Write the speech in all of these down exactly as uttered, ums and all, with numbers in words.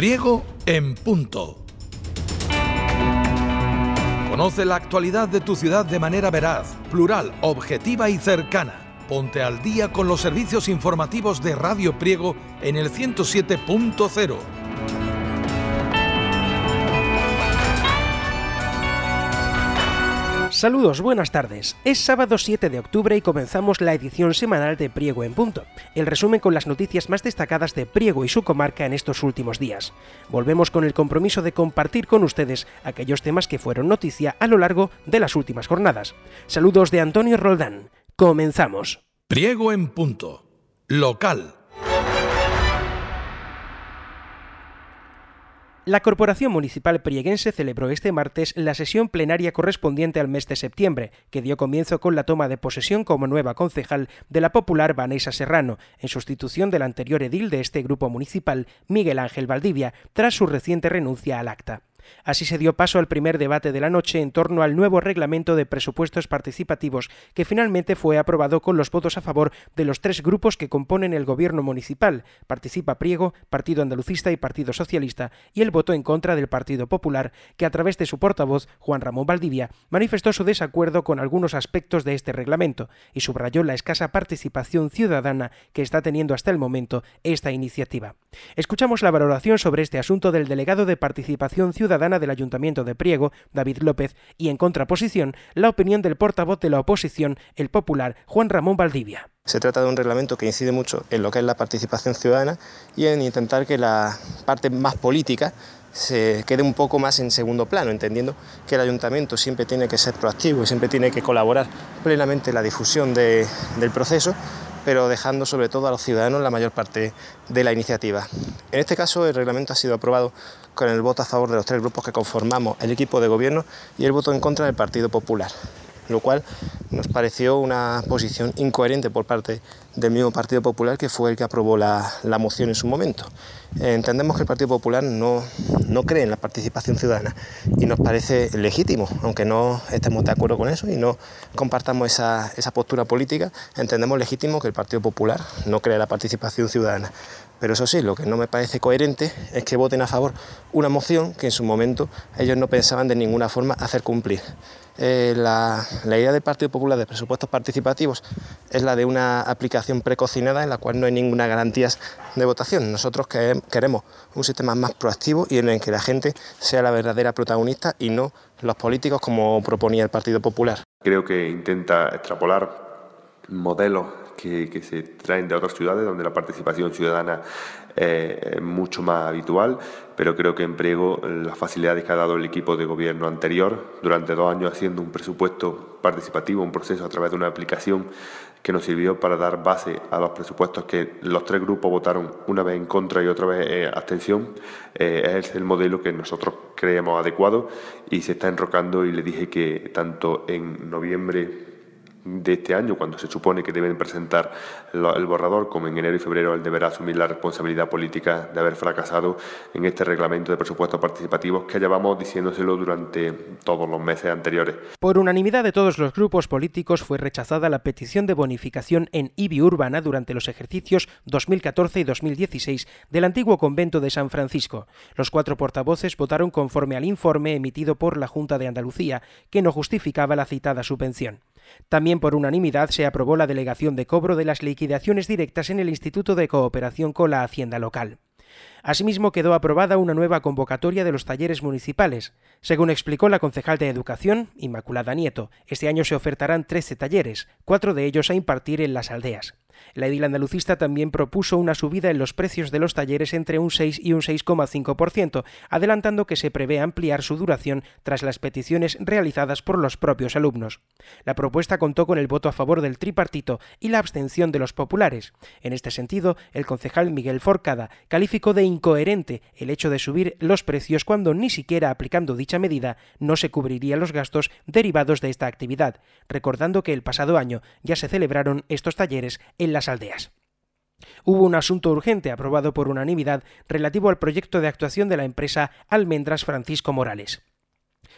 Priego en punto. Conoce la actualidad de tu ciudad de manera veraz, plural, objetiva y cercana. Ponte al día con los servicios informativos de Radio Priego en el ciento siete punto cero. Saludos, buenas tardes. Es sábado siete de octubre y comenzamos la edición semanal de Priego en Punto, el resumen con las noticias más destacadas de Priego y su comarca en estos últimos días. Volvemos con el compromiso de compartir con ustedes aquellos temas que fueron noticia a lo largo de las últimas jornadas. Saludos de Antonio Roldán. Comenzamos. Priego en Punto. Local. La Corporación Municipal Prieguense celebró este martes la sesión plenaria correspondiente al mes de septiembre, que dio comienzo con la toma de posesión como nueva concejal de la popular Vanessa Serrano, en sustitución del anterior edil de este grupo municipal, Miguel Ángel Valdivia, tras su reciente renuncia al acta. Así se dio paso al primer debate de la noche en torno al nuevo reglamento de presupuestos participativos, que finalmente fue aprobado con los votos a favor de los tres grupos que componen el gobierno municipal: Participa Priego, Partido Andalucista y Partido Socialista, y el voto en contra del Partido Popular, que a través de su portavoz, Juan Ramón Valdivia, manifestó su desacuerdo con algunos aspectos de este reglamento y subrayó la escasa participación ciudadana que está teniendo hasta el momento esta iniciativa. Escuchamos la valoración sobre este asunto del delegado de Participación Ciudadana del Ayuntamiento de Priego, David López, y en contraposición, la opinión del portavoz de la oposición, el popular Juan Ramón Valdivia. Se trata de un reglamento que incide mucho en lo que es la participación ciudadana y en intentar que la parte más política se quede un poco más en segundo plano, entendiendo que el ayuntamiento siempre tiene que ser proactivo y siempre tiene que colaborar plenamente en la difusión de, del proceso, pero dejando sobre todo a los ciudadanos la mayor parte de la iniciativa. En este caso, el reglamento ha sido aprobado con el voto a favor de los tres grupos que conformamos el equipo de gobierno y el voto en contra del Partido Popular, lo cual nos pareció una posición incoherente por parte del mismo Partido Popular, que fue el que aprobó la, la moción en su momento. Eh, entendemos que el Partido Popular no, no cree en la participación ciudadana y nos parece legítimo, aunque no estemos de acuerdo con eso y no compartamos esa, esa postura política, entendemos legítimo que el Partido Popular no cree en la participación ciudadana. Pero eso sí, lo que no me parece coherente es que voten a favor una moción que en su momento ellos no pensaban de ninguna forma hacer cumplir. Eh, la, la idea del Partido Popular de presupuestos participativos es la de una aplicación precocinada en la cual no hay ninguna garantía de votación. Nosotros que, queremos un sistema más proactivo y en el que la gente sea la verdadera protagonista y no los políticos como proponía el Partido Popular. Creo que intenta extrapolar modelos que, que se traen de otras ciudades donde la participación ciudadana eh, es mucho más habitual, pero creo que en Priego las facilidades que ha dado el equipo de gobierno anterior durante dos años haciendo un presupuesto participativo, un proceso a través de una aplicación que nos sirvió para dar base a los presupuestos que los tres grupos votaron una vez en contra y otra vez eh, abstención, eh, es el modelo que nosotros creemos adecuado y se está enrocando, y le dije que tanto en noviembre de este año, cuando se supone que deben presentar el borrador, como en enero y febrero él deberá asumir la responsabilidad política de haber fracasado en este reglamento de presupuestos participativos que llevamos diciéndoselo durante todos los meses anteriores. Por unanimidad de todos los grupos políticos fue rechazada la petición de bonificación en I B I urbana durante los ejercicios dos mil catorce y dos mil dieciséis del antiguo convento de San Francisco. Los cuatro portavoces votaron conforme al informe emitido por la Junta de Andalucía, que no justificaba la citada subvención. También por unanimidad se aprobó la delegación de cobro de las liquidaciones directas en el Instituto de Cooperación con la Hacienda Local. Asimismo, quedó aprobada una nueva convocatoria de los talleres municipales. Según explicó la concejal de Educación, Inmaculada Nieto, este año se ofertarán trece talleres, cuatro de ellos a impartir en las aldeas. La edil andalucista también propuso una subida en los precios de los talleres entre un seis y un seis coma cinco por ciento, adelantando que se prevé ampliar su duración tras las peticiones realizadas por los propios alumnos. La propuesta contó con el voto a favor del tripartito y la abstención de los populares. En este sentido, el concejal Miguel Forcada calificó de incoherente el hecho de subir los precios cuando ni siquiera aplicando dicha medida no se cubrirían los gastos derivados de esta actividad, recordando que el pasado año ya se celebraron estos talleres en las aldeas. Hubo un asunto urgente aprobado por unanimidad relativo al proyecto de actuación de la empresa Almendras Francisco Morales.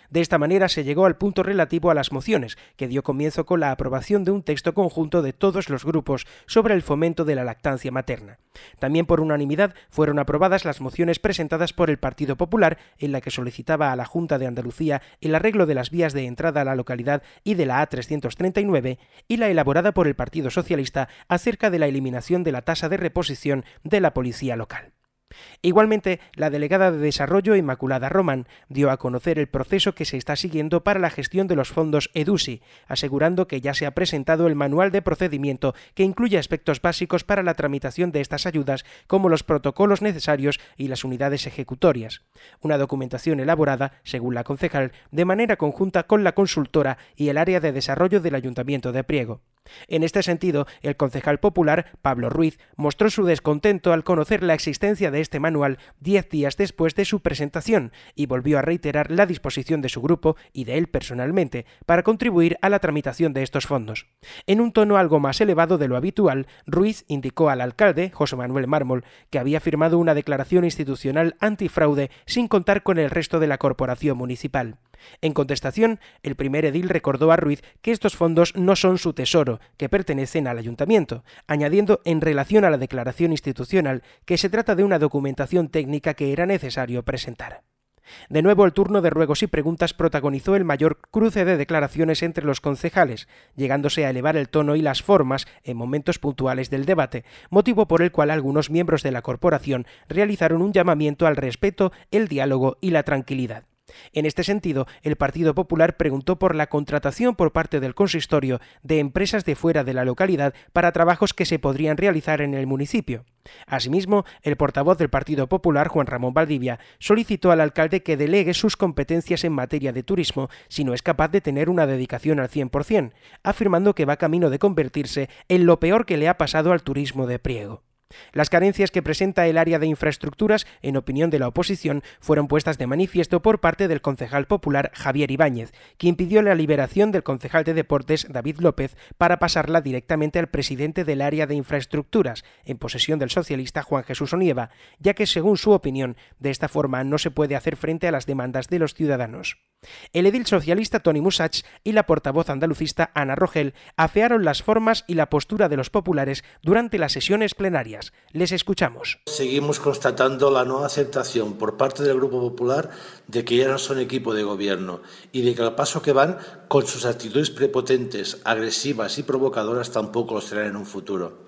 De esta manera se llegó al punto relativo a las mociones, que dio comienzo con la aprobación de un texto conjunto de todos los grupos sobre el fomento de la lactancia materna. También por unanimidad fueron aprobadas las mociones presentadas por el Partido Popular, en la que solicitaba a la Junta de Andalucía el arreglo de las vías de entrada a la localidad y de la A trescientos treinta y nueve, y la elaborada por el Partido Socialista acerca de la eliminación de la tasa de reposición de la policía local. Igualmente, la delegada de Desarrollo, Inmaculada Román, dio a conocer el proceso que se está siguiendo para la gestión de los fondos EDUSI, asegurando que ya se ha presentado el manual de procedimiento que incluye aspectos básicos para la tramitación de estas ayudas, como los protocolos necesarios y las unidades ejecutorias. Una documentación elaborada, según la concejal, de manera conjunta con la consultora y el área de desarrollo del Ayuntamiento de Priego. En este sentido, el concejal popular, Pablo Ruiz, mostró su descontento al conocer la existencia de este manual diez días después de su presentación y volvió a reiterar la disposición de su grupo y de él personalmente para contribuir a la tramitación de estos fondos. En un tono algo más elevado de lo habitual, Ruiz indicó al alcalde, José Manuel Mármol, que había firmado una declaración institucional antifraude sin contar con el resto de la corporación municipal. En contestación, el primer edil recordó a Ruiz que estos fondos no son su tesoro, que pertenecen al ayuntamiento, añadiendo en relación a la declaración institucional que se trata de una documentación técnica que era necesario presentar. De nuevo, el turno de ruegos y preguntas protagonizó el mayor cruce de declaraciones entre los concejales, llegándose a elevar el tono y las formas en momentos puntuales del debate, motivo por el cual algunos miembros de la corporación realizaron un llamamiento al respeto, el diálogo y la tranquilidad. En este sentido, el Partido Popular preguntó por la contratación por parte del consistorio de empresas de fuera de la localidad para trabajos que se podrían realizar en el municipio. Asimismo, el portavoz del Partido Popular, Juan Ramón Valdivia, solicitó al alcalde que delegue sus competencias en materia de turismo si no es capaz de tener una dedicación al cien por cien, afirmando que va camino de convertirse en lo peor que le ha pasado al turismo de Priego. Las carencias que presenta el área de infraestructuras, en opinión de la oposición, fueron puestas de manifiesto por parte del concejal popular Javier Ibáñez, quien pidió la liberación del concejal de deportes David López para pasarla directamente al presidente del área de infraestructuras, en posesión del socialista Juan Jesús Onieva, ya que, según su opinión, de esta forma no se puede hacer frente a las demandas de los ciudadanos. El edil socialista Toni Musach y la portavoz andalucista Ana Rogel afearon las formas y la postura de los populares durante las sesiones plenarias. Les escuchamos. Seguimos constatando la no aceptación por parte del Grupo Popular de que ya no son equipo de gobierno y de que al paso que van, con sus actitudes prepotentes, agresivas y provocadoras, tampoco los serán en un futuro.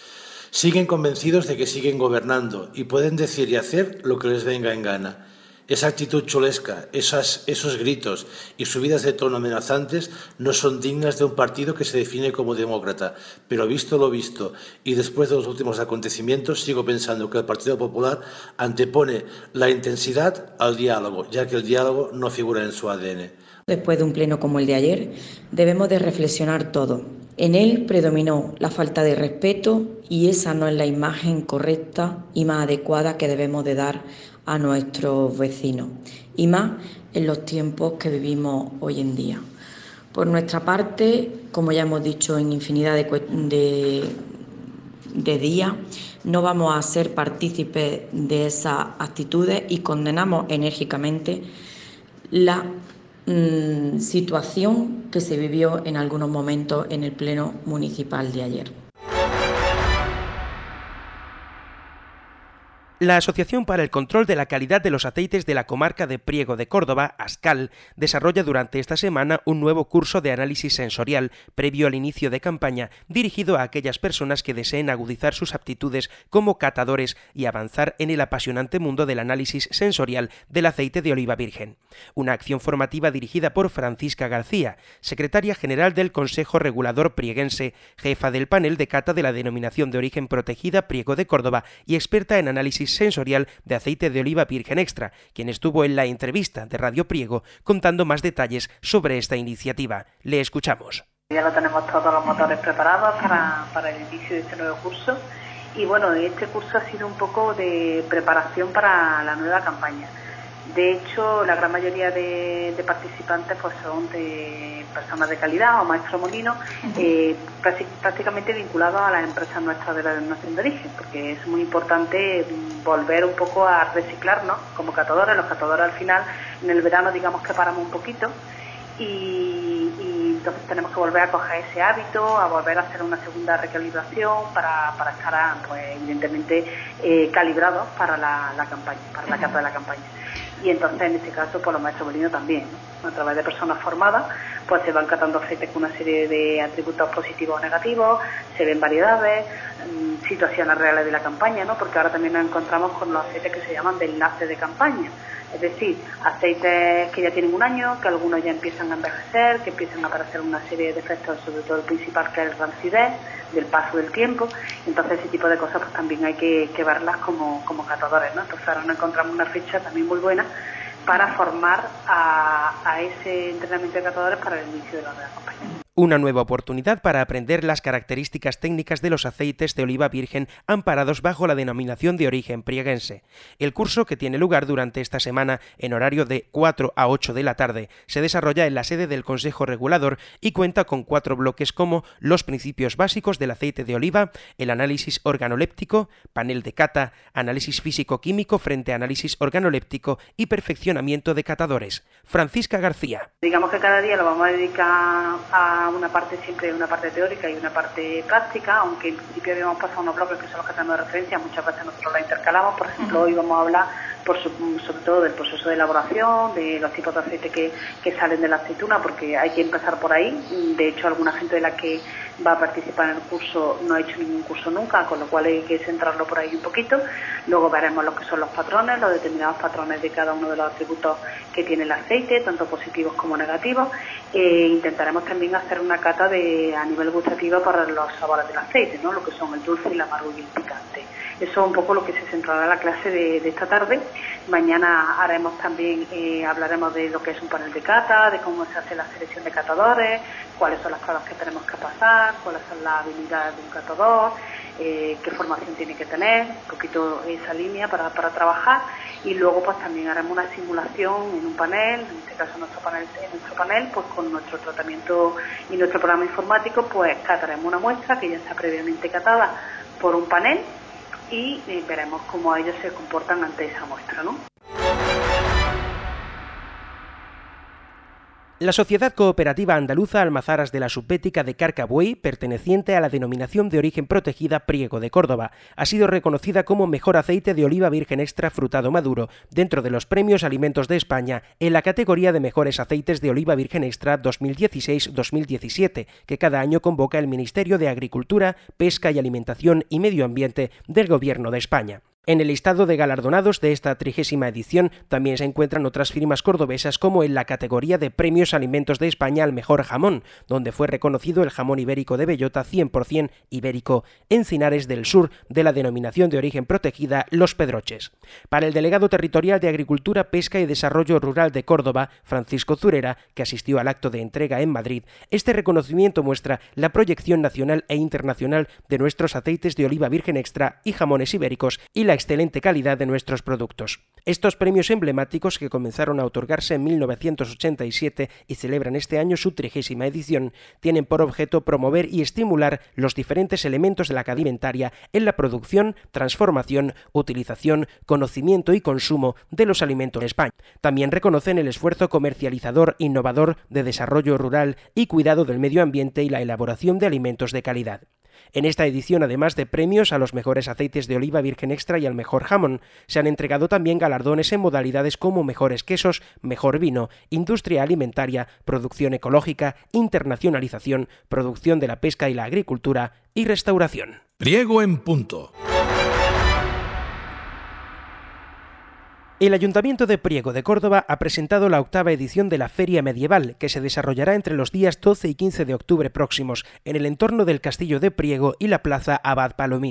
Siguen convencidos de que siguen gobernando y pueden decir y hacer lo que les venga en gana. Esa actitud chulesca, esas, esos gritos y subidas de tono amenazantes no son dignas de un partido que se define como demócrata, pero visto lo visto y después de los últimos acontecimientos sigo pensando que el Partido Popular antepone la intensidad al diálogo, ya que el diálogo no figura en su A D N. Después de un pleno como el de ayer, debemos de reflexionar todo. En él predominó la falta de respeto y esa no es la imagen correcta y más adecuada que debemos de dar a nuestros vecinos, y más en los tiempos que vivimos hoy en día. Por nuestra parte, como ya hemos dicho en infinidad de, de, de días, no vamos a ser partícipes de esas actitudes y condenamos enérgicamente la mmm, situación que se vivió en algunos momentos en el Pleno Municipal de ayer. La Asociación para el Control de la Calidad de los Aceites de la Comarca de Priego de Córdoba, ASCAL, desarrolla durante esta semana un nuevo curso de análisis sensorial previo al inicio de campaña dirigido a aquellas personas que deseen agudizar sus aptitudes como catadores y avanzar en el apasionante mundo del análisis sensorial del aceite de oliva virgen. Una acción formativa dirigida por Francisca García, secretaria general del Consejo Regulador Prieguense, jefa del panel de cata de la Denominación de Origen Protegida Priego de Córdoba y experta en análisis sensorial de aceite de oliva virgen extra, quien estuvo en la entrevista de Radio Priego contando más detalles sobre esta iniciativa. Le escuchamos. Ya lo tenemos todos los motores preparados para, para el inicio de este nuevo curso y bueno, este curso ha sido un poco de preparación para la nueva campaña. De hecho, la gran mayoría de, de participantes pues son de personas de calidad o maestros molinos, eh, prácticamente vinculados a las empresas nuestras de la denominación de origen, porque es muy importante volver un poco a reciclarnos como catadores. Los catadores al final, en el verano digamos que paramos un poquito y, y entonces tenemos que volver a coger ese hábito, a volver a hacer una segunda recalibración para, para estar pues, evidentemente eh, calibrados para la, la campaña, para la cata de la campaña. Y entonces en este caso pues los maestros molinos también, ¿no? A través de personas formadas pues se van catando aceites con una serie de atributos positivos o negativos, se ven variedades, mmm, situaciones reales de la campaña, ¿no? Porque ahora también nos encontramos con los aceites que se llaman de enlace de campaña, es decir, aceites que ya tienen un año, que algunos ya empiezan a envejecer, que empiezan a aparecer una serie de defectos, sobre todo el principal que es el rancidez del paso del tiempo. Entonces ese tipo de cosas pues también hay que, que verlas como, como catadores, ¿no? Entonces ahora nos encontramos una fecha también muy buena para formar a, a ese entrenamiento de catadores para el inicio de la nueva campaña. Una nueva oportunidad para aprender las características técnicas de los aceites de oliva virgen amparados bajo la denominación de origen prieguense. El curso, que tiene lugar durante esta semana en horario de cuatro a ocho de la tarde, se desarrolla en la sede del Consejo Regulador y cuenta con cuatro bloques como los principios básicos del aceite de oliva, el análisis organoléptico, panel de cata, análisis físico-químico frente a análisis organoléptico y perfeccionamiento de catadores. Francisca García. Digamos que cada día lo vamos a dedicar a una parte siempre una parte teórica y una parte práctica, aunque en principio habíamos pasado unos bloques que son los que tenemos de referencia, muchas veces nosotros la intercalamos. Por ejemplo, hoy vamos a hablar por su, sobre todo del proceso de elaboración, de los tipos de aceite que, que salen de la aceituna, porque hay que empezar por ahí. De hecho, alguna gente de la que va a participar en el curso no ha hecho ningún curso nunca, con lo cual hay que centrarlo por ahí un poquito. Luego veremos lo que son los patrones, los determinados patrones de cada uno de los atributos que tiene el aceite, tanto positivos como negativos. Eh, intentaremos también hacer una cata de a nivel gustativo para los sabores del aceite, ¿no? Lo que son el dulce, el amargo y el picante. Eso es un poco lo que se centrará en la clase de, de esta tarde. Mañana haremos también, eh, hablaremos de lo que es un panel de cata, de cómo se hace la selección de catadores, cuáles son las pruebas que tenemos que pasar, cuáles son las habilidades de un catador, eh, qué formación tiene que tener, un poquito esa línea para, para trabajar. Y luego pues también haremos una simulación en un panel, en este caso nuestro panel, en nuestro panel, pues con nuestro tratamiento y nuestro programa informático, pues cataremos una muestra que ya está previamente catada por un panel y eh, veremos cómo ellos se comportan ante esa muestra, ¿no? La Sociedad Cooperativa Andaluza Almazaras de la Subbética de Carcabuey, perteneciente a la denominación de origen protegida Priego de Córdoba, ha sido reconocida como mejor aceite de oliva virgen extra frutado maduro dentro de los premios Alimentos de España en la categoría de mejores aceites de oliva virgen extra dos mil dieciséis dos mil diecisiete, que cada año convoca el Ministerio de Agricultura, Pesca y Alimentación y Medio Ambiente del Gobierno de España. En el listado de galardonados de esta trigésima edición también se encuentran otras firmas cordobesas, como en la categoría de Premios Alimentos de España al Mejor Jamón, donde fue reconocido el jamón ibérico de bellota cien por ciento ibérico Encinares del Sur de la denominación de origen protegida Los Pedroches. Para el delegado territorial de Agricultura, Pesca y Desarrollo Rural de Córdoba, Francisco Zurera, que asistió al acto de entrega en Madrid, este reconocimiento muestra la proyección nacional e internacional de nuestros aceites de oliva virgen extra y jamones ibéricos y la excelente calidad de nuestros productos. Estos premios emblemáticos, que comenzaron a otorgarse en mil novecientos ochenta y siete y celebran este año su trigésima edición, tienen por objeto promover y estimular los diferentes elementos de la cadena alimentaria en la producción, transformación, utilización, conocimiento y consumo de los alimentos en España. También reconocen el esfuerzo comercializador, innovador, de desarrollo rural y cuidado del medio ambiente y la elaboración de alimentos de calidad. En esta edición, además de premios a los mejores aceites de oliva virgen extra y al mejor jamón, se han entregado también galardones en modalidades como mejores quesos, mejor vino, industria alimentaria, producción ecológica, internacionalización, producción de la pesca y la agricultura y restauración. Priego en punto. El Ayuntamiento de Priego de Córdoba ha presentado la octava edición de la Feria Medieval, que se desarrollará entre los días doce y quince de octubre próximos, en el entorno del Castillo de Priego y la Plaza Abad Palomino.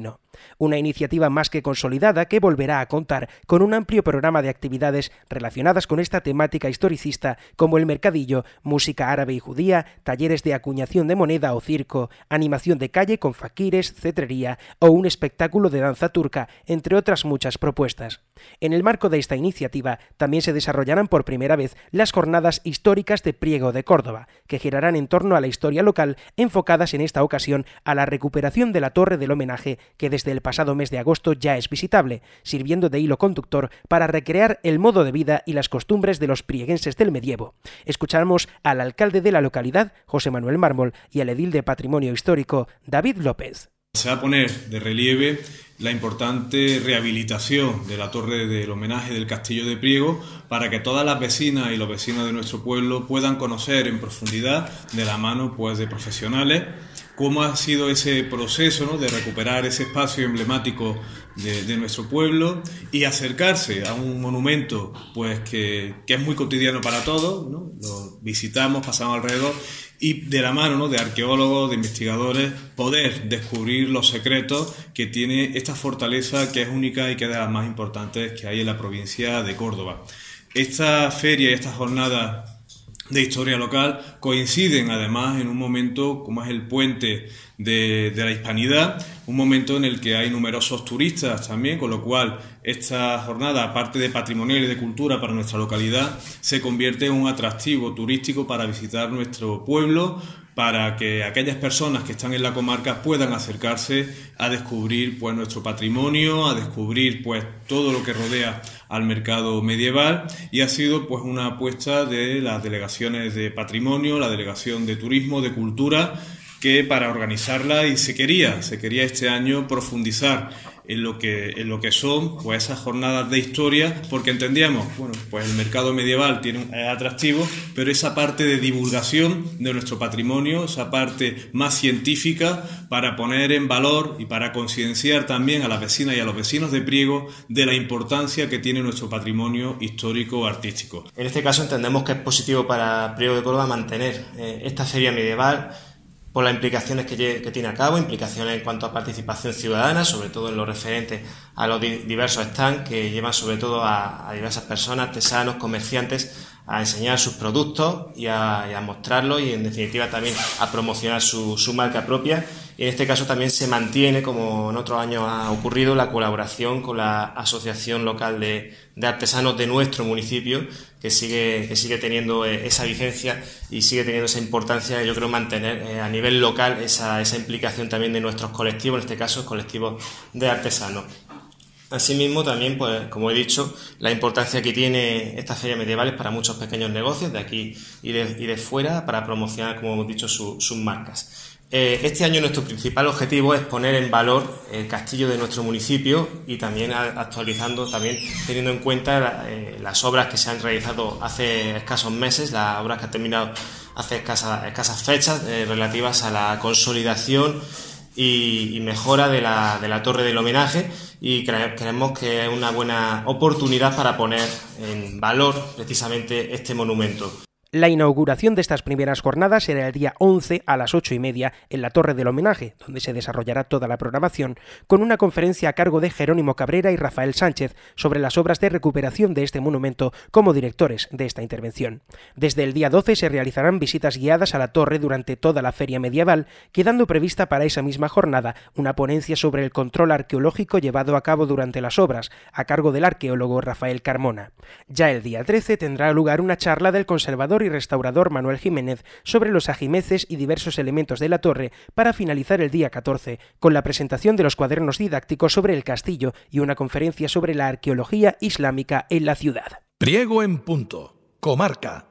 Una iniciativa más que consolidada que volverá a contar con un amplio programa de actividades relacionadas con esta temática historicista, como el mercadillo, música árabe y judía, talleres de acuñación de moneda o circo, animación de calle con faquires, cetrería o un espectáculo de danza turca, entre otras muchas propuestas. En el marco de esta iniciativa también se desarrollarán por primera vez las jornadas históricas de Priego de Córdoba, que girarán en torno a la historia local, enfocadas en esta ocasión a la recuperación de la Torre del Homenaje, que desde el pasado mes de agosto ya es visitable, sirviendo de hilo conductor para recrear el modo de vida y las costumbres de los prieguenses del medievo. Escuchamos al alcalde de la localidad, José Manuel Mármol, y al edil de Patrimonio Histórico, David López. Se va a poner de relieve la importante rehabilitación de la Torre del Homenaje del Castillo de Priego para que todas las vecinas y los vecinos de nuestro pueblo puedan conocer en profundidad, de la mano pues de profesionales, cómo ha sido ese proceso, ¿no?, de recuperar ese espacio emblemático de, de nuestro pueblo y acercarse a un monumento pues que, que es muy cotidiano para todos, ¿no? Lo visitamos, pasamos alrededor y de la mano, ¿no?, de arqueólogos, de investigadores, poder descubrir los secretos que tiene esta fortaleza que es única y que es de las más importantes que hay en la provincia de Córdoba. Esta feria y estas jornadas de historia local coinciden además en un momento como es el puente de, de la Hispanidad, un momento en el que hay numerosos turistas también, con lo cual esta jornada, aparte de patrimonial y de cultura para nuestra localidad, se convierte en un atractivo turístico para visitar nuestro pueblo, para que aquellas personas que están en la comarca puedan acercarse a descubrir pues nuestro patrimonio, a descubrir pues todo lo que rodea al mercado medieval, y ha sido pues una apuesta de las delegaciones de patrimonio, la delegación de turismo, de cultura, que para organizarla y se quería, se quería este año profundizar en lo que en lo que son pues esas jornadas de historia, porque entendíamos, bueno, pues el mercado medieval tiene un es atractivo, pero esa parte de divulgación de nuestro patrimonio, esa parte más científica para poner en valor y para concienciar también a las vecinas y a los vecinos de Priego de la importancia que tiene nuestro patrimonio histórico artístico. En este caso entendemos que es positivo para Priego de Córdoba mantener eh, esta feria medieval por las implicaciones que, que tiene a cabo, implicaciones en cuanto a participación ciudadana, sobre todo en lo referente a los di diversos stands que llevan sobre todo a, a diversas personas, artesanos, comerciantes, a enseñar sus productos y a, y a mostrarlos y en definitiva también a promocionar su, su marca propia. Y en este caso también se mantiene, como en otros años ha ocurrido, la colaboración con la Asociación Local de, de Artesanos de nuestro municipio, que sigue, que sigue teniendo esa vigencia y sigue teniendo esa importancia, yo creo, mantener eh, a nivel local esa, esa implicación también de nuestros colectivos, en este caso colectivos de artesanos. Asimismo, también, pues, como he dicho, la importancia que tiene estas ferias medievales para muchos pequeños negocios de aquí y de, y de fuera para promocionar, como hemos dicho, su, sus marcas. Eh, este año nuestro principal objetivo es poner en valor el castillo de nuestro municipio y también actualizando, también teniendo en cuenta la, eh, las obras que se han realizado hace escasos meses, las obras que han terminado hace escasas, escasas fechas eh, relativas a la consolidación y, y mejora de la, de la Torre del Homenaje, y cre creemos que es una buena oportunidad para poner en valor precisamente este monumento. La inauguración de estas primeras jornadas será el día once a las ocho y media en la Torre del Homenaje, donde se desarrollará toda la programación, con una conferencia a cargo de Jerónimo Cabrera y Rafael Sánchez sobre las obras de recuperación de este monumento como directores de esta intervención. Desde el día doce se realizarán visitas guiadas a la torre durante toda la feria medieval, quedando prevista para esa misma jornada una ponencia sobre el control arqueológico llevado a cabo durante las obras, a cargo del arqueólogo Rafael Carmona. Ya el día trece tendrá lugar una charla del conservador y restaurador Manuel Jiménez sobre los ajimeces y diversos elementos de la torre, para finalizar el día catorce con la presentación de los cuadernos didácticos sobre el castillo y una conferencia sobre la arqueología islámica en la ciudad. Priego en punto. Comarca.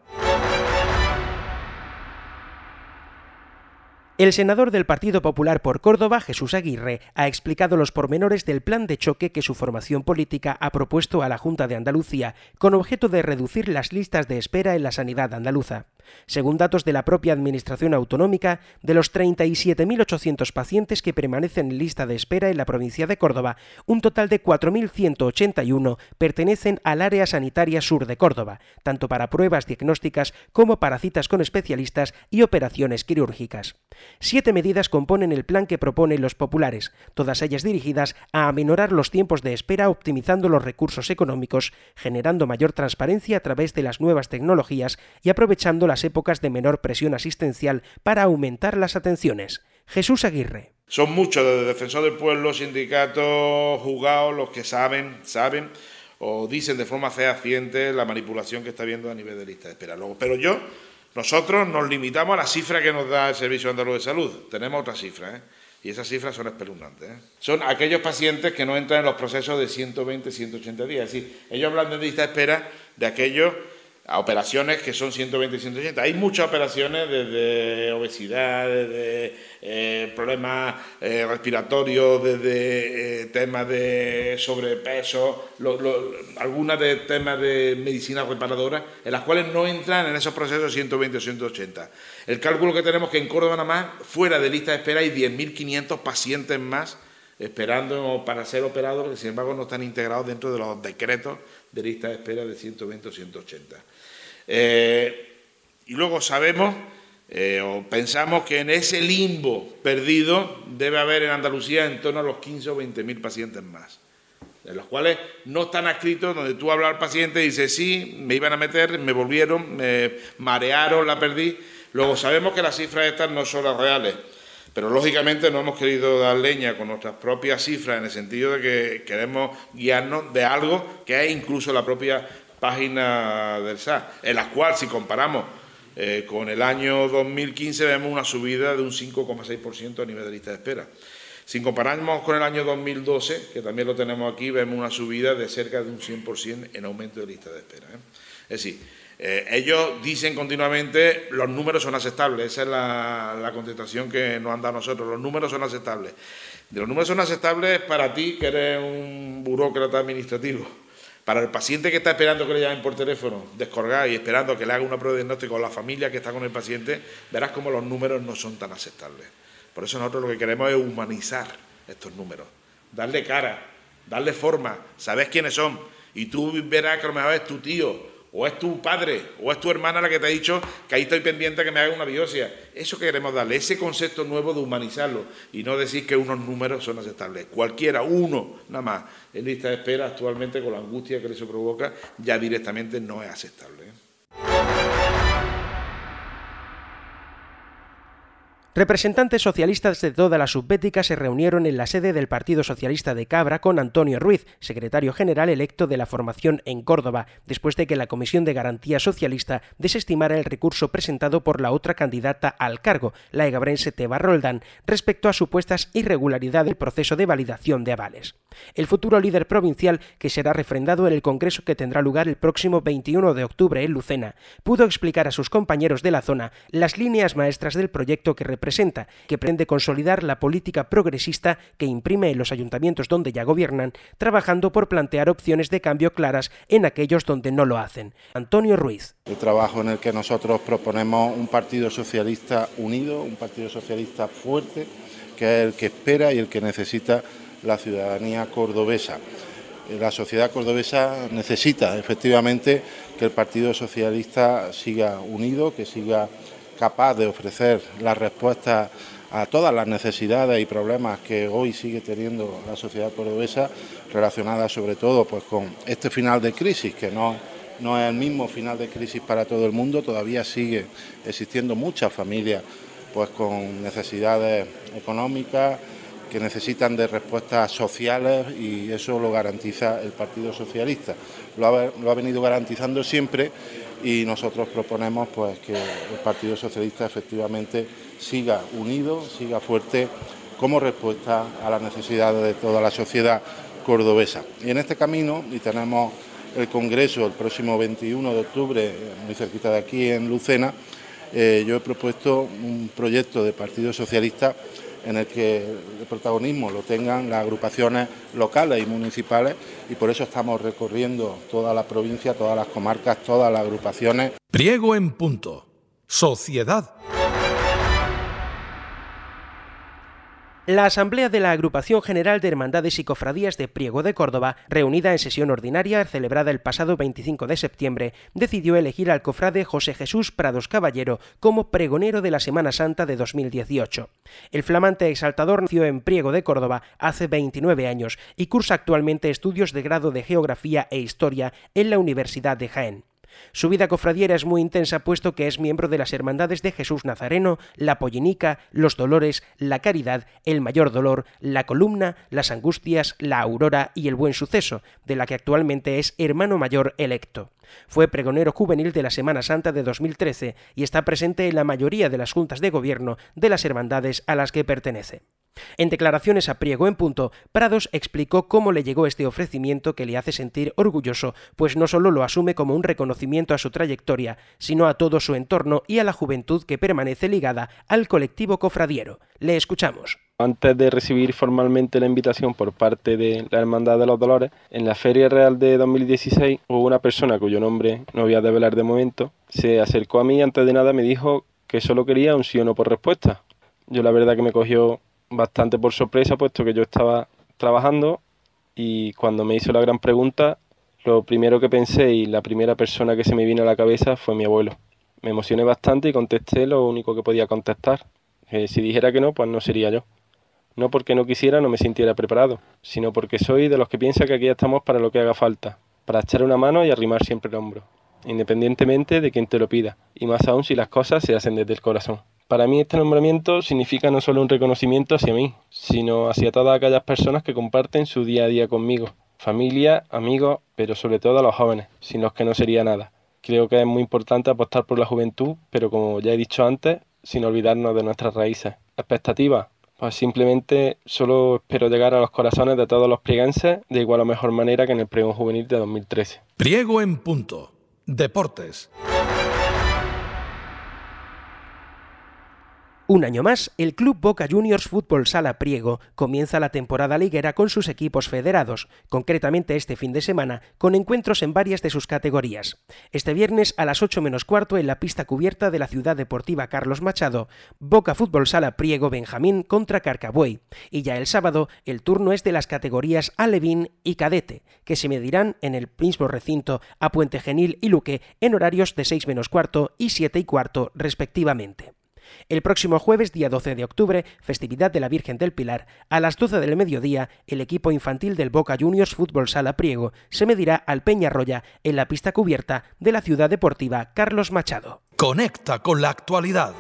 El senador del Partido Popular por Córdoba, Jesús Aguirre, ha explicado los pormenores del plan de choque que su formación política ha propuesto a la Junta de Andalucía con objeto de reducir las listas de espera en la sanidad andaluza. Según datos de la propia Administración autonómica, de los treinta y siete mil ochocientos pacientes que permanecen en lista de espera en la provincia de Córdoba, un total de cuatro mil ciento ochenta y uno pertenecen al área sanitaria sur de Córdoba, tanto para pruebas diagnósticas como para citas con especialistas y operaciones quirúrgicas. Siete medidas componen el plan que proponen los populares, todas ellas dirigidas a aminorar los tiempos de espera optimizando los recursos económicos, generando mayor transparencia a través de las nuevas tecnologías y aprovechando las épocas de menor presión asistencial para aumentar las atenciones. Jesús Aguirre. Son muchos desde Defensor del Pueblo, sindicatos, juzgados, los que saben, saben o dicen de forma fehaciente la manipulación que está habiendo a nivel de lista de espera. Luego, pero yo, nosotros nos limitamos a la cifra que nos da el Servicio Andaluz de Salud. Tenemos otras cifras, ¿eh? Y esas cifras son espeluznantes, ¿eh? Son aquellos pacientes que no entran en los procesos de ciento veinte, ciento ochenta días. Es decir, ellos hablan de lista de espera de aquellos a operaciones que son ciento veinte y ciento ochenta. Hay muchas operaciones desde obesidad, desde eh, problemas eh, respiratorios, desde eh, temas de sobrepeso, lo, lo, algunas de temas de medicina reparadora, en las cuales no entran en esos procesos de ciento veinte o ciento ochenta. El cálculo que tenemos que en Córdoba nada más, fuera de lista de espera, hay diez mil quinientos pacientes más esperando para ser operados, que sin embargo no están integrados dentro de los decretos de lista de espera de ciento veinte o ciento ochenta. Eh, y luego sabemos eh, o pensamos que en ese limbo perdido debe haber en Andalucía en torno a los quince o veinte mil pacientes más, de los cuales no están adscritos, donde tú hablas al paciente y dices, sí, me iban a meter, me volvieron, me marearon, la perdí. Luego sabemos que las cifras estas no son las reales, pero lógicamente no hemos querido dar leña con nuestras propias cifras en el sentido de que queremos guiarnos de algo que es incluso la propia página del S A S, en la cual si comparamos eh, con el año dos mil quince vemos una subida de un cinco coma seis por ciento a nivel de lista de espera. Si comparamos con el año dos mil doce, que también lo tenemos aquí, vemos una subida de cerca de un cien por ciento en aumento de lista de espera, ¿eh? Es decir, eh, ellos dicen continuamente los números son aceptables, esa es la, la contestación que nos han dado a nosotros, los números son aceptables. De los números son aceptables para ti, que eres un burócrata administrativo. Para el paciente que está esperando que le llamen por teléfono, descolgar y esperando que le haga una prueba de diagnóstico, o la familia que está con el paciente, verás cómo los números no son tan aceptables. Por eso nosotros lo que queremos es humanizar estos números, darle cara, darle forma, sabes quiénes son, y tú verás que a lo mejor es tu tío, o es tu padre, o es tu hermana la que te ha dicho que ahí estoy pendiente que me haga una biopsia. Eso que queremos darle, ese concepto nuevo de humanizarlo, y no decir que unos números son aceptables. Cualquiera, uno, nada más, en lista de espera actualmente con la angustia que eso provoca, ya directamente no es aceptable, ¿eh? Representantes socialistas de toda la subbética se reunieron en la sede del Partido Socialista de Cabra con Antonio Ruiz, secretario general electo de la formación en Córdoba, después de que la Comisión de Garantía Socialista desestimara el recurso presentado por la otra candidata al cargo, la egabrense Teba Roldán, respecto a supuestas irregularidades del proceso de validación de avales. El futuro líder provincial, que será refrendado en el Congreso que tendrá lugar el próximo veintiuno de octubre en Lucena, pudo explicar a sus compañeros de la zona las líneas maestras del proyecto que representa presenta, que pretende consolidar la política progresista que imprime en los ayuntamientos donde ya gobiernan, trabajando por plantear opciones de cambio claras en aquellos donde no lo hacen. Antonio Ruiz. El trabajo en el que nosotros proponemos un partido socialista unido, un partido socialista fuerte, que es el que espera y el que necesita la ciudadanía cordobesa. La sociedad cordobesa necesita efectivamente que el Partido Socialista siga unido, que siga capaz de ofrecer la respuesta a todas las necesidades y problemas que hoy sigue teniendo la sociedad cordobesa, relacionadas sobre todo pues con este final de crisis, que no, no es el mismo final de crisis para todo el mundo. Todavía sigue existiendo muchas familias pues con necesidades económicas que necesitan de respuestas sociales, y eso lo garantiza el Partido Socialista. Lo ha, lo ha venido garantizando siempre, y nosotros proponemos pues que el Partido Socialista efectivamente siga unido, siga fuerte como respuesta a las necesidades de toda la sociedad cordobesa. Y en este camino, y tenemos el Congreso el próximo veintiuno de octubre, muy cerquita de aquí en Lucena, eh, yo he propuesto un proyecto de Partido Socialista en el que el protagonismo lo tengan las agrupaciones locales y municipales, y por eso estamos recorriendo toda la provincia, todas las comarcas, todas las agrupaciones. Priego en punto. sociedad. La Asamblea de la Agrupación General de Hermandades y Cofradías de Priego de Córdoba, reunida en sesión ordinaria celebrada el pasado veinticinco de septiembre, decidió elegir al cofrade José Jesús Prados Caballero como pregonero de la Semana Santa de dos mil dieciocho. El flamante exaltador nació en Priego de Córdoba hace veintinueve años y cursa actualmente estudios de grado de Geografía e Historia en la Universidad de Jaén. Su vida cofradiera es muy intensa puesto que es miembro de las Hermandades de Jesús Nazareno, la Pollenica, los Dolores, la Caridad, el Mayor Dolor, la Columna, las Angustias, la Aurora y el Buen Suceso, de la que actualmente es hermano mayor electo. Fue pregonero juvenil de la Semana Santa de dos mil trece y está presente en la mayoría de las juntas de gobierno de las hermandades a las que pertenece. En declaraciones a Priego en Punto, Prados explicó cómo le llegó este ofrecimiento que le hace sentir orgulloso, pues no solo lo asume como un reconocimiento a su trayectoria, sino a todo su entorno y a la juventud que permanece ligada al colectivo cofradiero. Le escuchamos. Antes de recibir formalmente la invitación por parte de la Hermandad de los Dolores, en la Feria Real de dos mil dieciséis hubo una persona cuyo nombre no voy a develar de momento, se acercó a mí y antes de nada me dijo que solo quería un sí o no por respuesta. Yo la verdad que me cogió bastante por sorpresa, puesto que yo estaba trabajando y cuando me hizo la gran pregunta, lo primero que pensé y la primera persona que se me vino a la cabeza fue mi abuelo. Me emocioné bastante y contesté lo único que podía contestar. Eh, si dijera que no, pues no sería yo. No porque no quisiera, no me sintiera preparado, sino porque soy de los que piensa que aquí estamos para lo que haga falta, para echar una mano y arrimar siempre el hombro, independientemente de quien te lo pida, y más aún si las cosas se hacen desde el corazón. Para mí este nombramiento significa no solo un reconocimiento hacia mí, sino hacia todas aquellas personas que comparten su día a día conmigo. Familia, amigos, pero sobre todo a los jóvenes, sin los que no sería nada. Creo que es muy importante apostar por la juventud, pero como ya he dicho antes, sin olvidarnos de nuestras raíces. ¿Expectativas? Pues simplemente solo espero llegar a los corazones de todos los prieguenses de igual o mejor manera que en el pregón juvenil de dos mil trece. Priego en Punto. Deportes. Un año más, el Club Boca Juniors Fútbol Sala Priego comienza la temporada liguera con sus equipos federados, concretamente este fin de semana, con encuentros en varias de sus categorías. Este viernes a las ocho menos cuarto en la pista cubierta de la Ciudad Deportiva Carlos Machado, Boca Fútbol Sala Priego Benjamín contra Carcabuey, y ya el sábado el turno es de las categorías Alevín y Cadete, que se medirán en el mismo recinto a Puente Genil y Luque en horarios de seis menos cuarto y siete y cuarto respectivamente. El próximo jueves, día doce de octubre, festividad de la Virgen del Pilar, a las doce del mediodía, el equipo infantil del Boca Juniors Fútbol Sala Priego se medirá al Peñarroya en la pista cubierta de la Ciudad Deportiva Carlos Machado. Conecta con la actualidad.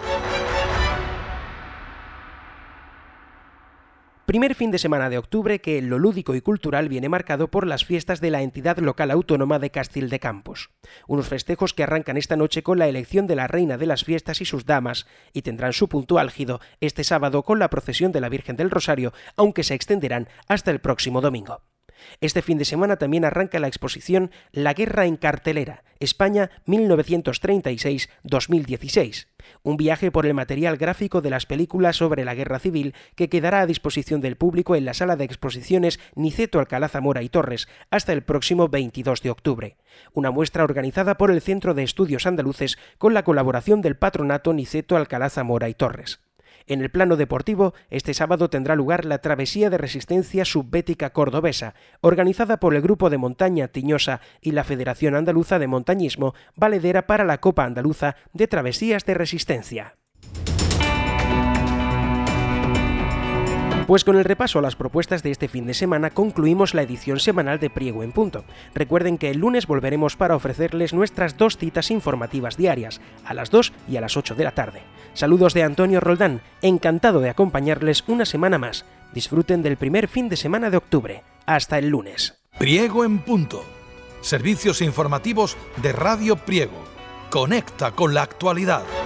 Primer fin de semana de octubre que en lo lúdico y cultural viene marcado por las fiestas de la entidad local autónoma de Castil de Campos. Unos festejos que arrancan esta noche con la elección de la reina de las fiestas y sus damas y tendrán su punto álgido este sábado con la procesión de la Virgen del Rosario, aunque se extenderán hasta el próximo domingo. Este fin de semana también arranca la exposición La Guerra en Cartelera, España mil novecientos treinta y seis a dos mil dieciséis, un viaje por el material gráfico de las películas sobre la Guerra Civil que quedará a disposición del público en la sala de exposiciones Niceto Alcalá Zamora y Torres hasta el próximo veintidós de octubre. Una muestra organizada por el Centro de Estudios Andaluces con la colaboración del Patronato Niceto Alcalá Zamora y Torres. En el plano deportivo, este sábado tendrá lugar la Travesía de Resistencia Subbética Cordobesa, organizada por el Grupo de Montaña Tiñosa y la Federación Andaluza de Montañismo, valedera para la Copa Andaluza de Travesías de Resistencia. Pues con el repaso a las propuestas de este fin de semana concluimos la edición semanal de Priego en Punto. Recuerden que el lunes volveremos para ofrecerles nuestras dos citas informativas diarias, a las dos y a las ocho de la tarde. Saludos de Antonio Roldán, encantado de acompañarles una semana más. Disfruten del primer fin de semana de octubre. Hasta el lunes. Priego en Punto. Servicios informativos de Radio Priego. Conecta con la actualidad.